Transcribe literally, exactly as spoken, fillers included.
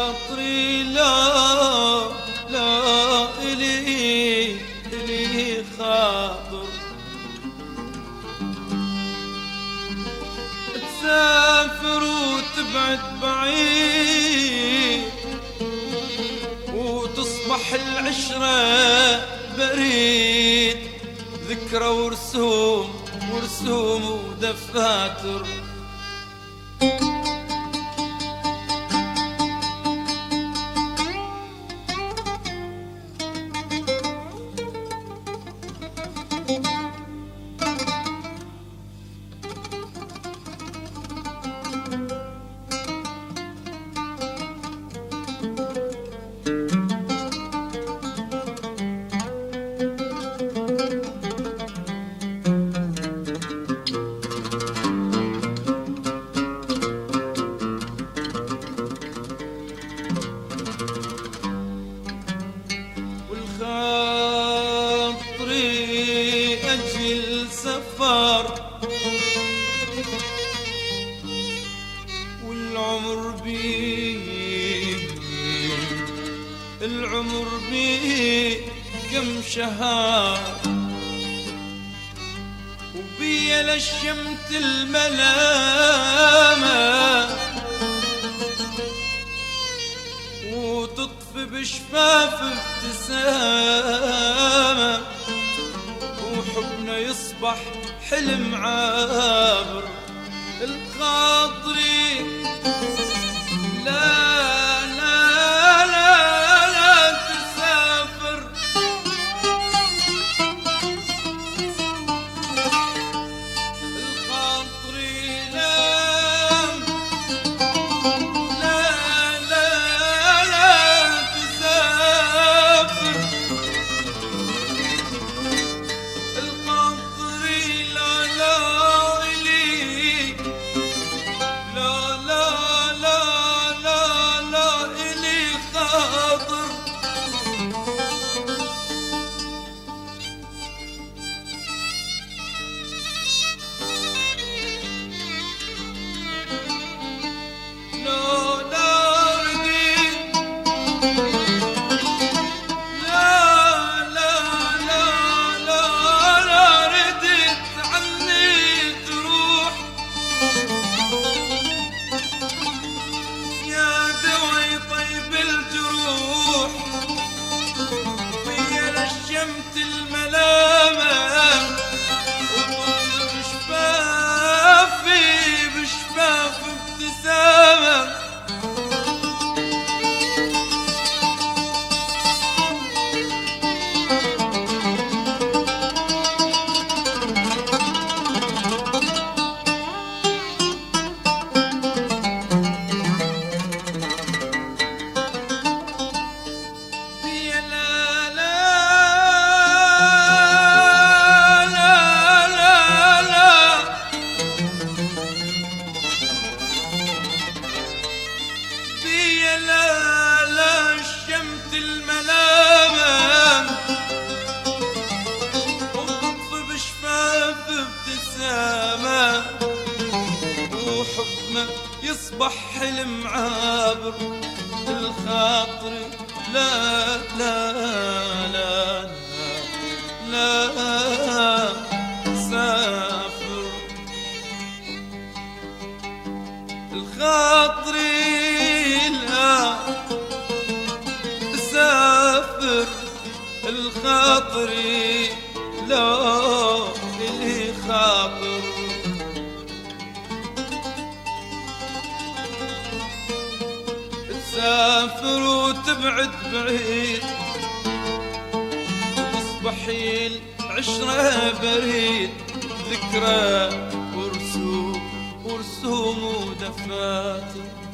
خاطري لا لا إلي إلي خاطر تسافر وتبعد بعيد وتصبح العشرة بريد، ذكرى ورسوم ورسوم ودفاتر. سفر والعمر بيه العمر بيه كم شهر، وبيا لشمت الملامة وتطفي بشفاف ابتسامة، وحبنا يصبح حلم عابر. الخاطري لا لا لا لا تسافر، الخاطري لا لا لا لا تسافر، الملامة وطفل بشفافي بشفاف ابتسامة، الملامة وتطفي بشفاف ابتسامة، وحبنا يصبح حلم عابر. الخاطر لا لا لا لا لا سافر، الخاطر لا سافر، الخاطري لا إلي خاطر. تسافر وتبعد بعيد وتصبحي العشرة بريد، ذكرى ورسوم ورسوم ودفاتر.